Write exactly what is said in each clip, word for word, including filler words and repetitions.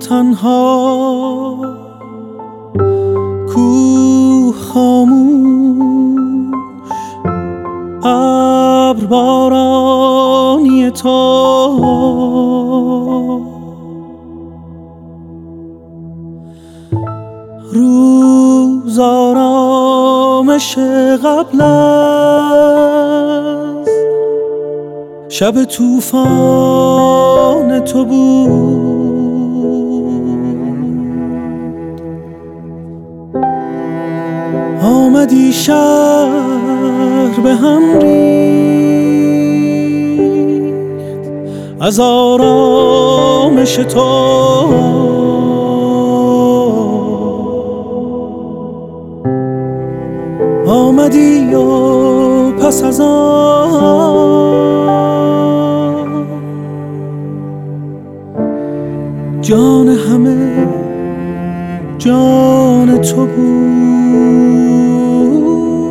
تنها، کوه خاموش، ابر بارانی تو، روز آرامش قبل از شب طوفان تو بود. آمدی شهر به هم ریخت از آرامش تو، آمدی و پس از آن جان همه جان تو بود.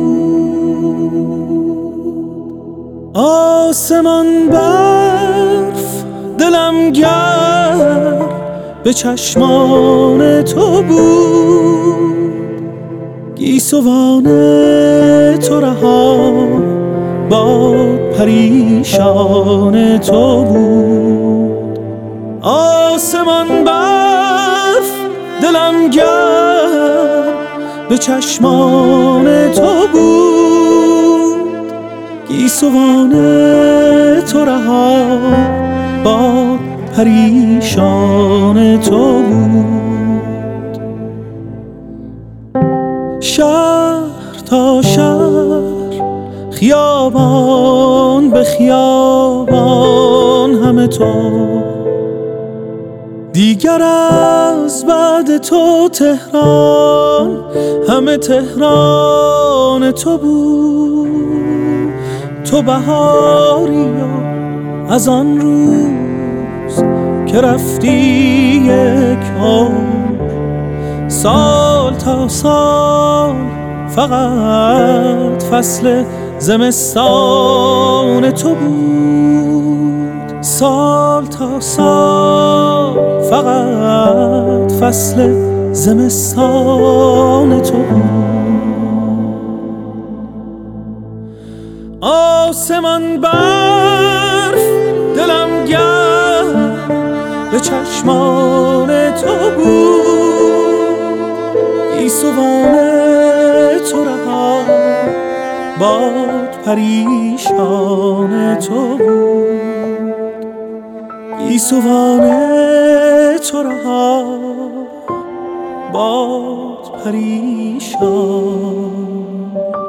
آسمان برف، دلم گرم به چشمان تو بود. گیسوان تو رها، باد پریشان تو بود. آسمان برف، دلم گرم به چشمان تو بود. گیسوان تو رها، باد پریشان تو بود. شهر تا شهر، خیابان به خیابان همه تو. دیگر از بعد تو تهران، همه تهران تو بود. تو بهاری و از آن روز که رفتی یک عمر، سال تا سال فقط فصل زمستان تو بود. سال تا سال فقط فصل زمستان تو بود. آسمان برف، دلم گرم به چشمان تو بود. گیسوان تو رها، باد پریشان تو بود. گیسوان تو رها، باد پریشان